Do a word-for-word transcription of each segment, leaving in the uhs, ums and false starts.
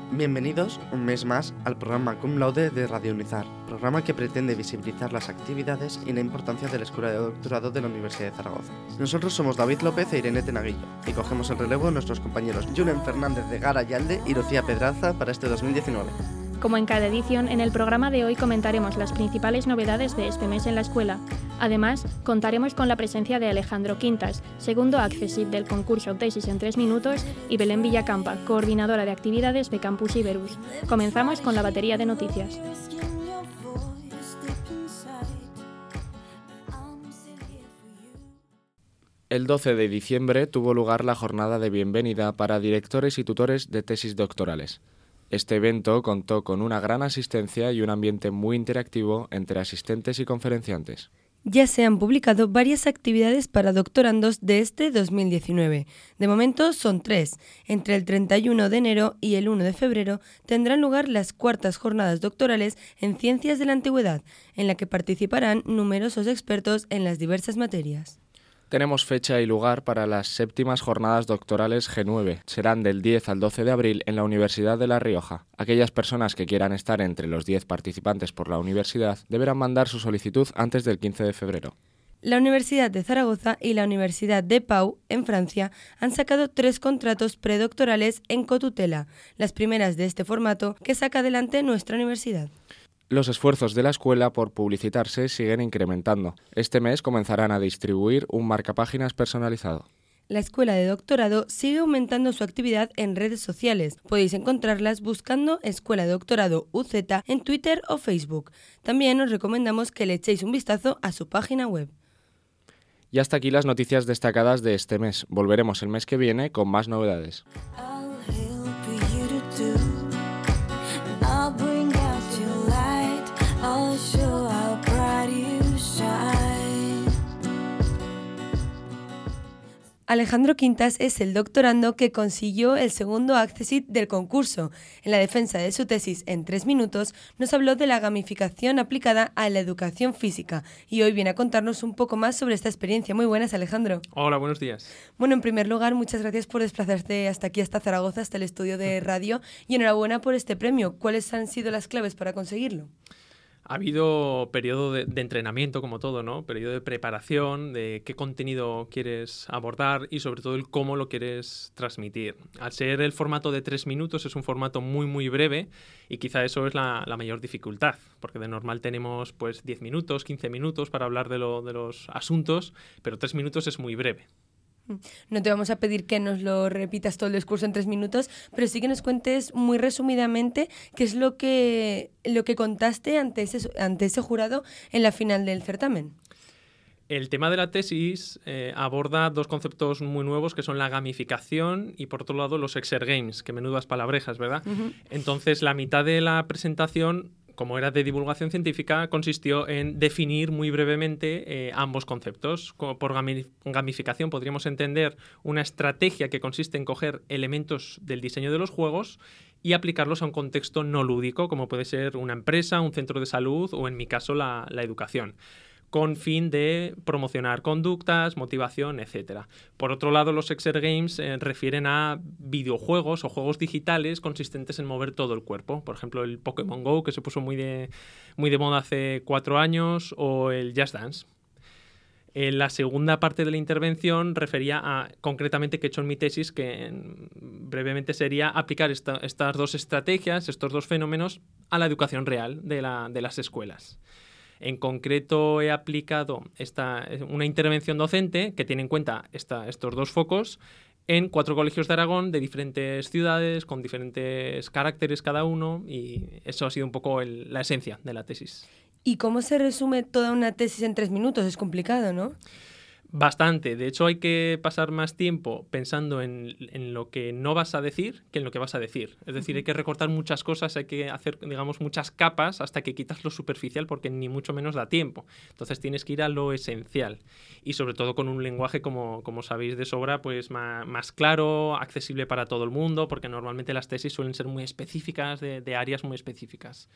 Bienvenidos un mes más al programa Cum Laude de Radio Unizar, programa que pretende visibilizar las actividades y la importancia de la Escuela de Doctorado de la Universidad de Zaragoza. Nosotros somos David López e Irene Tenaguillo y cogemos el relevo de nuestros compañeros Julen Fernández de Gara Yalde y Lucía Pedraza para este dos mil diecinueve. Como en cada edición, en el programa de hoy comentaremos las principales novedades de este mes en la escuela. Además, contaremos con la presencia de Alejandro Quintas, segundo accessit del concurso Tesis en tres minutos, y Belén Villacampa, coordinadora de actividades de Campus Iberus. Comenzamos con la batería de noticias. El doce de diciembre tuvo lugar la jornada de bienvenida para directores y tutores de tesis doctorales. Este evento contó con una gran asistencia y un ambiente muy interactivo entre asistentes y conferenciantes. Ya se han publicado varias actividades para doctorandos de este dos mil diecinueve. De momento son tres. Entre el treinta y uno de enero y el uno de febrero tendrán lugar las cuartas jornadas doctorales en Ciencias de la Antigüedad, en la que participarán numerosos expertos en las diversas materias. Tenemos fecha y lugar para las séptimas jornadas doctorales G nueve. Serán del diez al doce de abril en la Universidad de La Rioja. Aquellas personas que quieran estar entre los diez participantes por la universidad deberán mandar su solicitud antes del quince de febrero. La Universidad de Zaragoza y la Universidad de Pau, en Francia, han sacado tres contratos predoctorales en cotutela, las primeras de este formato que saca adelante nuestra universidad. Los esfuerzos de la escuela por publicitarse siguen incrementando. Este mes comenzarán a distribuir un marcapáginas personalizado. La Escuela de Doctorado sigue aumentando su actividad en redes sociales. Podéis encontrarlas buscando Escuela de Doctorado U Z en Twitter o Facebook. También os recomendamos que le echéis un vistazo a su página web. Y hasta aquí las noticias destacadas de este mes. Volveremos el mes que viene con más novedades. Alejandro Quintas es el doctorando que consiguió el segundo accessit del concurso. En la defensa de su tesis en tres minutos nos habló de la gamificación aplicada a la educación física y hoy viene a contarnos un poco más sobre esta experiencia. Muy buenas, Alejandro. Hola, buenos días. Bueno, en primer lugar, muchas gracias por desplazarte hasta aquí, hasta Zaragoza, hasta el estudio de radio, y enhorabuena por este premio. ¿Cuáles han sido las claves para conseguirlo? Ha habido periodo de, de entrenamiento, como todo, ¿no? Periodo de preparación, de qué contenido quieres abordar y sobre todo el cómo lo quieres transmitir. Al ser el formato de tres minutos, es un formato muy, muy breve y quizá eso es la, la mayor dificultad, porque de normal tenemos pues diez minutos, quince minutos para hablar de, lo, de los asuntos, pero tres minutos es muy breve. No te vamos a pedir que nos lo repitas todo el discurso en tres minutos, pero sí que nos cuentes muy resumidamente qué es lo que, lo que contaste ante ese, ante ese jurado en la final del certamen. El tema de la tesis eh, aborda dos conceptos muy nuevos que son la gamificación y por otro lado los exergames, que menudas palabrejas, ¿verdad? Uh-huh. Entonces la mitad de la presentación, como era de divulgación científica, consistió en definir muy brevemente eh, ambos conceptos. Como por gamificación podríamos entender una estrategia que consiste en coger elementos del diseño de los juegos y aplicarlos a un contexto no lúdico, como puede ser una empresa, un centro de salud o, en mi caso, la, la educación, con fin de promocionar conductas, motivación, etcétera. Por otro lado, los exergames eh, refieren a videojuegos o juegos digitales consistentes en mover todo el cuerpo. Por ejemplo, el Pokémon Go, que se puso muy de, muy de moda hace cuatro años, o el Just Dance. En la segunda parte de la intervención refería a, concretamente, que he hecho en mi tesis, que en, brevemente sería aplicar esta, estas dos estrategias, estos dos fenómenos, a la educación real de, la, de las escuelas. En concreto, he aplicado esta, una intervención docente que tiene en cuenta esta, estos dos focos en cuatro colegios de Aragón de diferentes ciudades, con diferentes caracteres cada uno, y eso ha sido un poco el, la esencia de la tesis. ¿Y cómo se resume toda una tesis en tres minutos? Es complicado, ¿no? Bastante. De hecho, hay que pasar más tiempo pensando en, en lo que no vas a decir que en lo que vas a decir. Es decir, hay que recortar muchas cosas, hay que hacer, digamos, muchas capas hasta que quitas lo superficial, porque ni mucho menos da tiempo. Entonces tienes que ir a lo esencial. Y sobre todo con un lenguaje, como, como sabéis de sobra, pues más, más claro, accesible para todo el mundo, porque normalmente las tesis suelen ser muy específicas, de, de áreas muy específicas.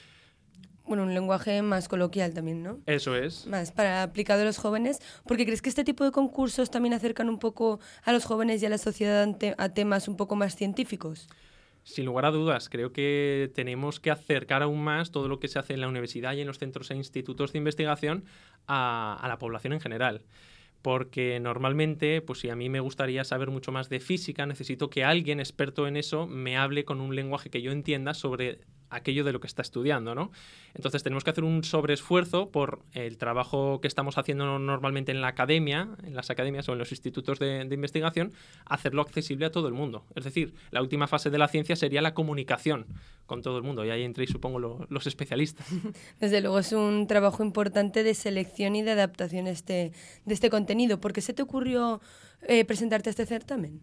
Bueno, un lenguaje más coloquial también, ¿no? Eso es. Más para aplicado a los jóvenes, porque ¿crees que este tipo de concursos también acercan un poco a los jóvenes y a la sociedad ante, a temas un poco más científicos? Sin lugar a dudas, creo que tenemos que acercar aún más todo lo que se hace en la universidad y en los centros e institutos de investigación a, a la población en general. Porque normalmente, pues si a mí me gustaría saber mucho más de física, necesito que alguien experto en eso me hable con un lenguaje que yo entienda sobre aquello de lo que está estudiando, ¿no? Entonces tenemos que hacer un sobreesfuerzo por el trabajo que estamos haciendo normalmente en la academia, en las academias o en los institutos de, de investigación, hacerlo accesible a todo el mundo. Es decir, la última fase de la ciencia sería la comunicación con todo el mundo, y ahí entréis, supongo, lo, los especialistas. Desde luego es un trabajo importante de selección y de adaptación este, de este contenido. ¿Por qué se te ocurrió eh, presentarte a este certamen?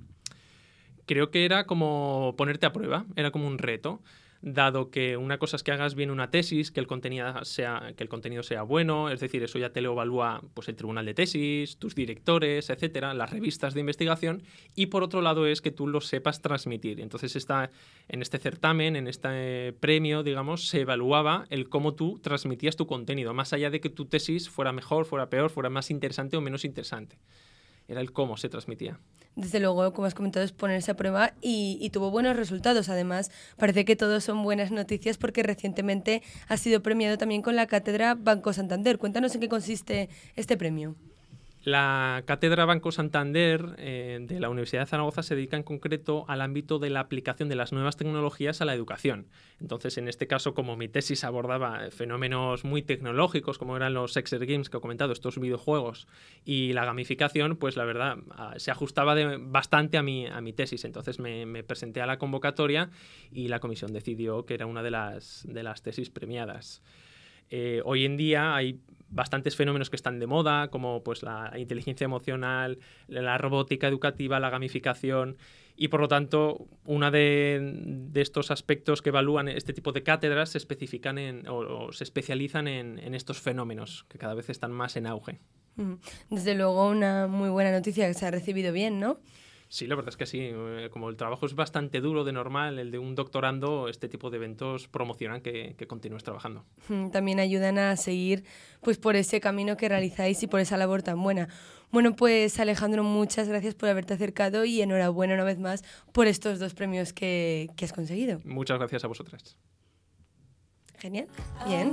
Creo que era como ponerte a prueba, era como un reto. Dado que una cosa es que hagas bien una tesis, que el contenido sea, que el contenido sea bueno, es decir, eso ya te lo evalúa pues, el tribunal de tesis, tus directores, etcétera, las revistas de investigación, y por otro lado es que tú lo sepas transmitir. Entonces está, en este certamen, en este premio, digamos, se evaluaba el cómo tú transmitías tu contenido, más allá de que tu tesis fuera mejor, fuera peor, fuera más interesante o menos interesante. Era el cómo se transmitía. Desde luego, como has comentado, es ponerse a prueba y, y tuvo buenos resultados. Además, parece que todos son buenas noticias porque recientemente ha sido premiado también con la Cátedra Banco Santander. Cuéntanos en qué consiste este premio. La Cátedra Banco Santander eh, de la Universidad de Zaragoza se dedica en concreto al ámbito de la aplicación de las nuevas tecnologías a la educación. Entonces, en este caso, como mi tesis abordaba fenómenos muy tecnológicos, como eran los Exergames que he comentado, estos videojuegos, y la gamificación, pues la verdad, se ajustaba de, bastante a mi, a mi tesis. Entonces me, me presenté a la convocatoria y la comisión decidió que era una de las, de las tesis premiadas. Eh, hoy en día hay bastantes fenómenos que están de moda, como pues, la inteligencia emocional, la robótica educativa, la gamificación, y por lo tanto, uno de, de estos aspectos que evalúan este tipo de cátedras se especifican en, o, o se especializan en, en estos fenómenos que cada vez están más en auge. Desde luego, una muy buena noticia que se ha recibido bien, ¿no? Sí, la verdad es que sí. Como el trabajo es bastante duro de normal, el de un doctorando, este tipo de eventos promocionan que, que continúes trabajando. También ayudan a seguir pues, por ese camino que realizáis y por esa labor tan buena. Bueno, pues Alejandro, muchas gracias por haberte acercado y enhorabuena una vez más por estos dos premios que, que has conseguido. Muchas gracias a vosotras. Genial. Bien.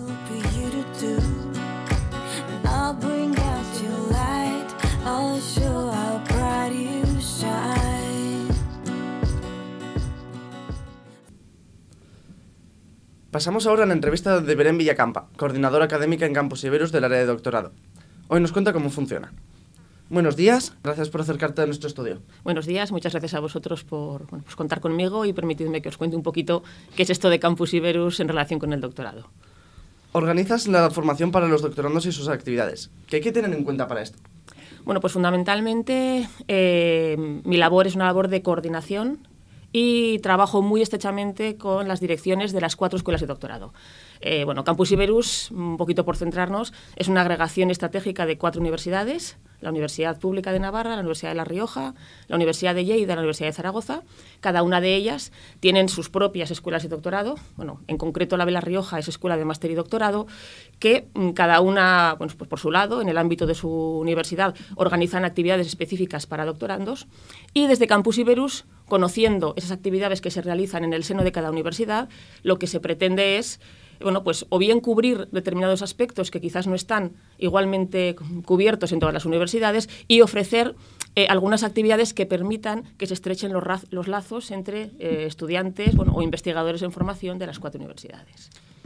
Pasamos ahora a la entrevista de Belén Villacampa, coordinadora académica en Campus Iberus del área de doctorado. Hoy nos cuenta cómo funciona. Buenos días, gracias por acercarte a nuestro estudio. Buenos días, muchas gracias a vosotros por bueno, pues contar conmigo y permitidme que os cuente un poquito qué es esto de Campus Iberus en relación con el doctorado. Organizas la formación para los doctorandos y sus actividades. ¿Qué hay que tener en cuenta para esto? Bueno, pues fundamentalmente eh, mi labor es una labor de coordinación y trabajo muy estrechamente con las direcciones de las cuatro escuelas de doctorado. Eh, bueno, Campus Iberus, un poquito por centrarnos, es una agregación estratégica de cuatro universidades: la Universidad Pública de Navarra, la Universidad de La Rioja, la Universidad de Lleida y la Universidad de Zaragoza. Cada una de ellas tienen sus propias escuelas de doctorado. Bueno, en concreto la de La Rioja es escuela de máster y doctorado, que cada una, bueno, pues por su lado, en el ámbito de su universidad, organizan actividades específicas para doctorandos. Y desde Campus Iberus, conociendo esas actividades que se realizan en el seno de cada universidad, lo que se pretende es bueno, pues o bien cubrir determinados aspectos que quizás no están igualmente cubiertos en todas las universidades y ofrecer eh, algunas actividades que permitan que se estrechen los, raz- los lazos entre eh, estudiantes bueno, o investigadores en formación de las cuatro universidades.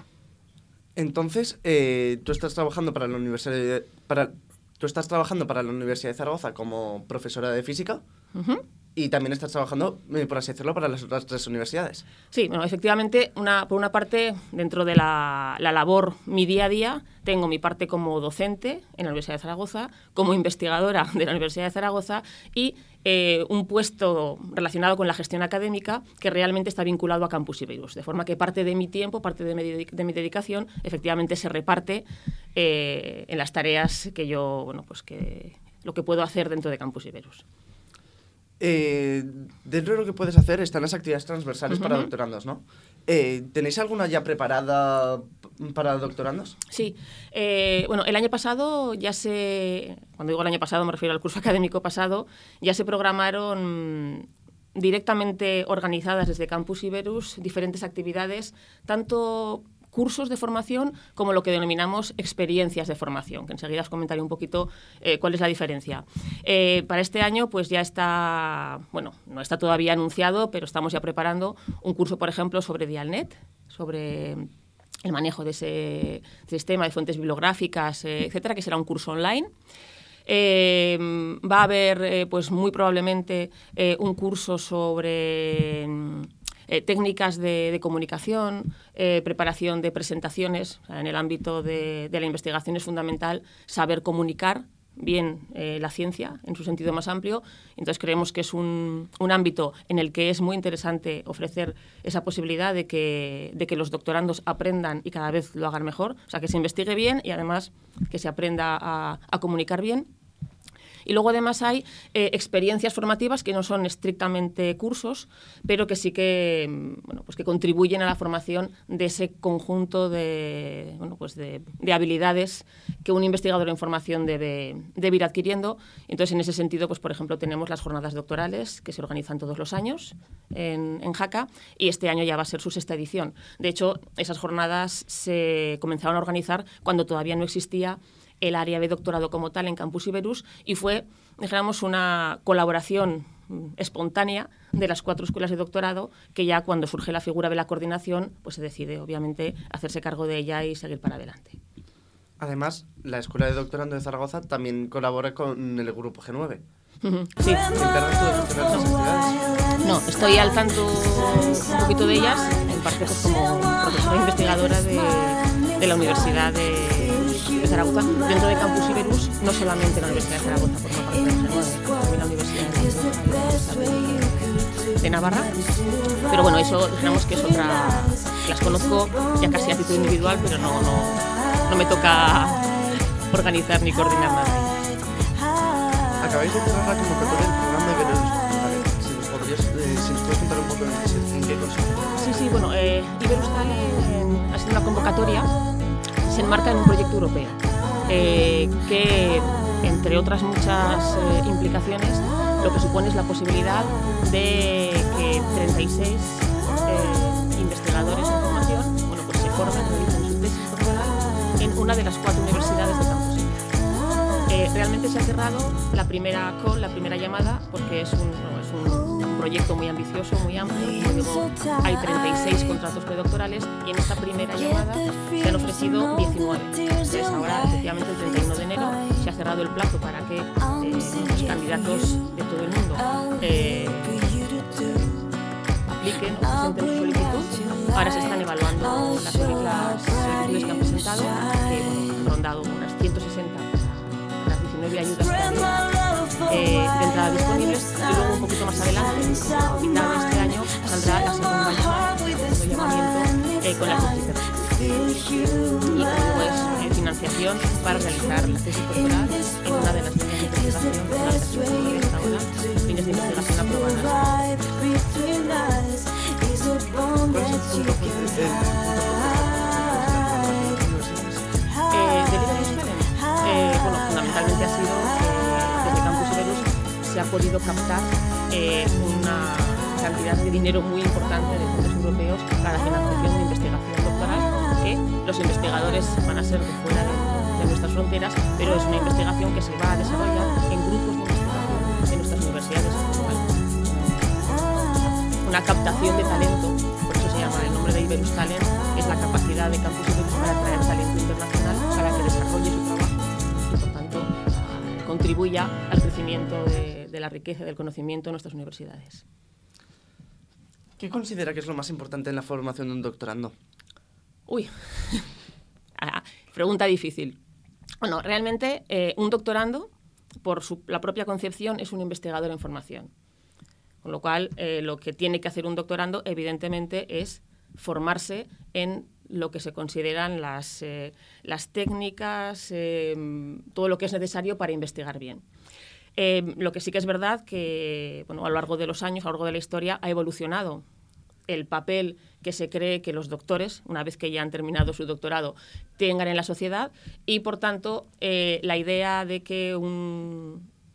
Entonces, eh, tú estás trabajando para la Universidad de, para, tú estás trabajando para la Universidad de Zaragoza como profesora de física. Uh-huh. Y también estás trabajando, por así decirlo, para las otras tres universidades. Sí, bueno, efectivamente, una, por una parte, dentro de la, la labor, mi día a día, tengo mi parte como docente en la Universidad de Zaragoza, como investigadora de la Universidad de Zaragoza y eh, un puesto relacionado con la gestión académica que realmente está vinculado a Campus Iberus. De forma que parte de mi tiempo, parte de mi, dedic- de mi dedicación, efectivamente se reparte eh, en las tareas que yo, bueno, pues que lo que puedo hacer dentro de Campus Iberus. Eh, dentro de lo que puedes hacer están las actividades transversales uh-huh. para doctorandos, ¿no? Eh, ¿Tenéis alguna ya preparada para doctorandos? Sí. Eh, bueno, el año pasado ya se... Cuando digo el año pasado me refiero al curso académico pasado, ya se programaron directamente organizadas desde Campus Iberus diferentes actividades, tanto cursos de formación como lo que denominamos experiencias de formación, que enseguida os comentaré un poquito eh, cuál es la diferencia. Eh, para este año pues ya está, bueno, no está todavía anunciado, pero estamos ya preparando un curso, por ejemplo, sobre Dialnet, sobre el manejo de ese sistema de fuentes bibliográficas, eh, etcétera, que será un curso online. Eh, va a haber, eh, pues muy probablemente, eh, un curso sobre eh, técnicas de, de comunicación, eh, preparación de presentaciones. O sea, en el ámbito de, de la investigación es fundamental saber comunicar bien eh, la ciencia en su sentido más amplio. Entonces creemos que es un, un ámbito en el que es muy interesante ofrecer esa posibilidad de que, de que los doctorandos aprendan y cada vez lo hagan mejor, o sea, que se investigue bien y además que se aprenda a, a comunicar bien. Y luego además hay eh, experiencias formativas que no son estrictamente cursos, pero que sí que, bueno, pues que contribuyen a la formación de ese conjunto de, bueno, pues de, de habilidades que un investigador en formación debe, debe ir adquiriendo. Entonces, en ese sentido, pues por ejemplo, tenemos las jornadas doctorales que se organizan todos los años en, en Jaca, y este año ya va a ser su sexta edición. De hecho, esas jornadas se comenzaron a organizar cuando todavía no existía el área de doctorado como tal en Campus Iberus, y fue, dijéramos, una colaboración espontánea de las cuatro escuelas de doctorado, que ya cuando surge la figura de la coordinación, pues se decide, obviamente, hacerse cargo de ella y seguir para adelante. Además, la Escuela de Doctorando de Zaragoza también colabora con el Grupo G nueve. Sí. ¿Te encargas tú de gestionar esas actividades? No, estoy al tanto un poquito de ellas, en parte pues como profesora investigadora de, de la Universidad de, de Zaragoza. Dentro de Campus Iberus, no solamente la Universidad de Zaragoza, por parte del G nueve, también la Universidad de, de Navarra. Pero bueno, eso digamos que es otra... Las conozco ya casi a título individual, pero no, no, no me toca organizar ni coordinar nada. Acabáis de cerrar la convocatoria del programa de Iberus. Vale, si nos, podrías, eh, si nos puedes contar un poco en, en qué consiste. Sí, sí, bueno, eh, Iberus Talent ha sido una convocatoria, se enmarca en un proyecto europeo, eh, que, entre otras muchas eh, implicaciones, lo que supone es la posibilidad de que treinta y seis eh, investigadores en formación, bueno, pues se formen, realicen su tesis doctoral en una de las cuatro universidades de Campus Iberus. Eh, realmente se ha cerrado la primera call, la primera llamada, porque es un, no, es un, un proyecto muy ambicioso, muy amplio. Como digo, hay treinta y seis contratos predoctorales y en esta primera llamada se han ofrecido diecinueve. Entonces ahora, efectivamente, el treinta y uno de enero se ha cerrado el plazo para que eh, los candidatos de todo el mundo eh, apliquen o presenten su solicitud. Ahora se están evaluando las, las solicitudes que han presentado, que bueno, han rondado unas ciento sesenta diecinueve ayudas eh, de entrada disponibles, y luego un poquito más adelante, a mitad de este año, saldrá la segunda llamada, el segundo llamamiento eh, con la subsistencia. Y como digo, es eh, financiación para realizar la tesis doctoral en una de las líneas de investigación que hasta ahora, líneas de investigación aprobadas. ¿Cuál es el punto fuerte? Eh, ¿De Iberus Talent? Eh, bueno, fundamentalmente ha sido que desde Campus Iberus se ha podido captar eh, una cantidad de dinero muy importante de fondos europeos para la financiación de investigación doctoral, que los investigadores van a ser de fuera de, de nuestras fronteras, pero es una investigación que se va a desarrollar en grupos de investigación en nuestras universidades. Una captación de talento, por eso se llama el nombre de Iberus Talent, es la capacidad de Campus Iberus para atraer talento internacional para que desarrolle su trabajo y, por tanto, contribuya al crecimiento de, de la riqueza y del conocimiento de nuestras universidades. ¿Qué considera que es lo más importante en la formación de un doctorando? Uy, pregunta difícil. Bueno, realmente eh, un doctorando, por su, la propia concepción, es un investigador en formación. Con lo cual, eh, lo que tiene que hacer un doctorando, evidentemente, es formarse en lo que se consideran las, eh, las técnicas, eh, todo lo que es necesario para investigar bien. Eh, lo que sí que es verdad que, bueno, a lo largo de los años, a lo largo de la historia, ha evolucionado el papel que se cree que los doctores, una vez que ya han terminado su doctorado, tengan en la sociedad, y, por tanto, eh, la idea de que un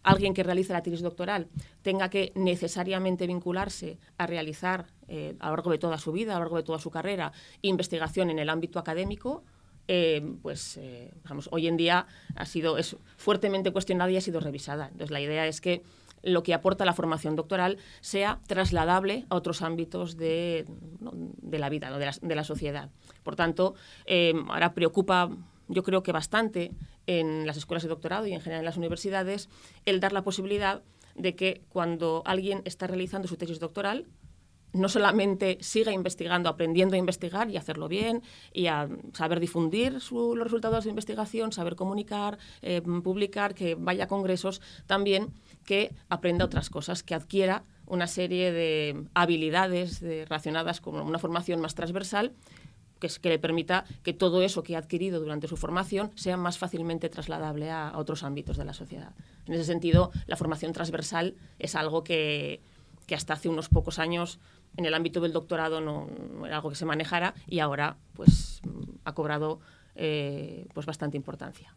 alguien que realice la tesis doctoral tenga que necesariamente vincularse a realizar eh, a lo largo de toda su vida, a lo largo de toda su carrera, investigación en el ámbito académico, eh, pues eh, digamos, hoy en día ha sido, es fuertemente cuestionada y ha sido revisada. Entonces, la idea es que lo que aporta la formación doctoral sea trasladable a otros ámbitos de, ¿no? de la vida, ¿no? de, la, de la sociedad. Por tanto, eh, ahora preocupa, yo creo que bastante, en las escuelas de doctorado y en general en las universidades, el dar la posibilidad de que cuando alguien está realizando su tesis doctoral, no solamente siga investigando, aprendiendo a investigar y hacerlo bien y a saber difundir su, los resultados de investigación, saber comunicar, eh, publicar, que vaya a congresos, también que aprenda otras cosas, que adquiera una serie de habilidades de, relacionadas con una formación más transversal, que, es, que le permita que todo eso que ha adquirido durante su formación sea más fácilmente trasladable a, a otros ámbitos de la sociedad. En ese sentido, la formación transversal es algo que, que hasta hace unos pocos años en el ámbito del doctorado no, no era algo que se manejara y ahora pues ha cobrado eh, pues bastante importancia.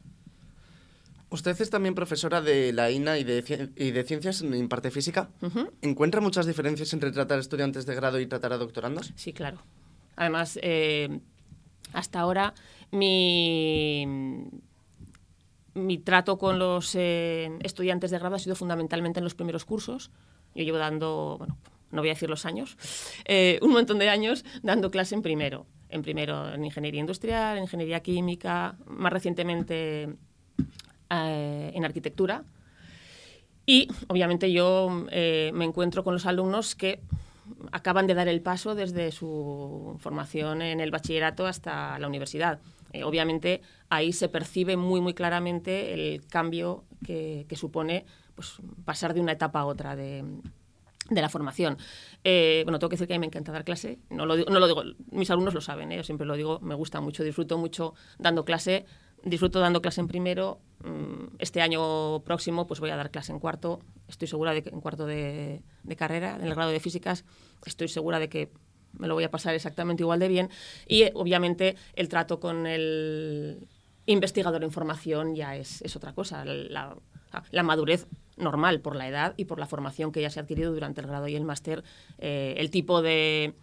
Usted es también profesora de la I N A y de, y de Ciencias, imparte física. Uh-huh. ¿Encuentra muchas diferencias entre tratar a estudiantes de grado y tratar a doctorandos? Sí, claro. Además, eh, hasta ahora mi, mi trato con los eh, estudiantes de grado ha sido fundamentalmente en los primeros cursos. Yo llevo dando, bueno, no voy a decir los años, eh, un montón de años dando clase en primero. En primero en ingeniería industrial, en ingeniería química, más recientemente eh, en arquitectura. Y, obviamente, yo eh, me encuentro con los alumnos que acaban de dar el paso desde su formación en el bachillerato hasta la universidad. Eh, obviamente, ahí se percibe muy, muy claramente el cambio que, que supone pues, pasar de una etapa a otra de, de la formación. Eh, bueno, tengo que decir que a mí me encanta dar clase. No lo digo, no lo digo mis alumnos lo saben, ¿eh? Yo siempre lo digo, me gusta mucho, disfruto mucho dando clase. Disfruto dando clase en primero. Este año próximo pues voy a dar clase en cuarto. Estoy segura de que en cuarto de, de carrera, en el grado de físicas, estoy segura de que me lo voy a pasar exactamente igual de bien. Y obviamente el trato con el investigador en formación ya es, es otra cosa. La, la madurez normal por la edad y por la formación que ya se ha adquirido durante el grado y el máster. Eh, el tipo de...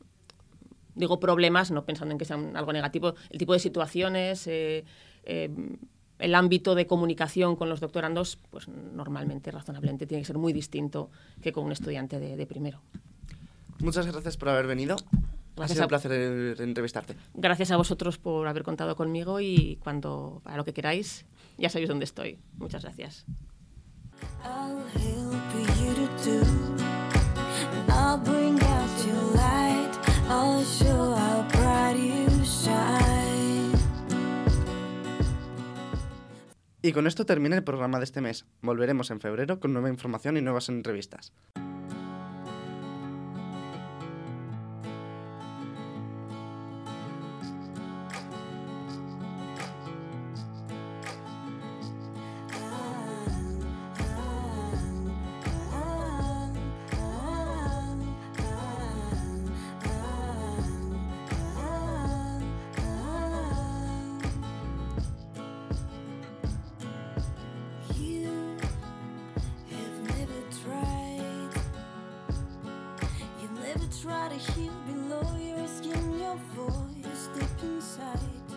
Digo problemas, no pensando en que sean algo negativo, el tipo de situaciones, eh, eh, el ámbito de comunicación con los doctorandos, pues normalmente, razonablemente, tiene que ser muy distinto que con un estudiante de, de primero. Muchas gracias por haber venido. Gracias ha sido a, un placer entrevistarte. Gracias a vosotros por haber contado conmigo y cuando, para lo que queráis, ya sabéis dónde estoy. Muchas gracias. I'll help you to do. I'll bring out your light. I'll show how bright you shine. Y con esto termina el programa de este mes. Volveremos en febrero con nueva información y nuevas entrevistas. Try to heal below your skin, your voice deep inside.